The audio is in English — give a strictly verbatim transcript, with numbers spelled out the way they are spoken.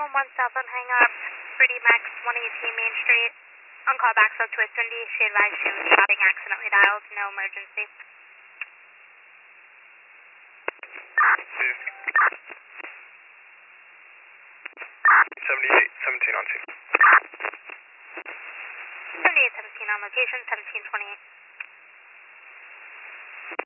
one one southbound hang up, Pretty Max one eighteen Main Street. On call back, so twist Cindy. She advised she was shopping, accidentally dialed, no emergency. seventy-eight seventeen on scene. seventy-eight seventeen on location, seventeen twenty-eight.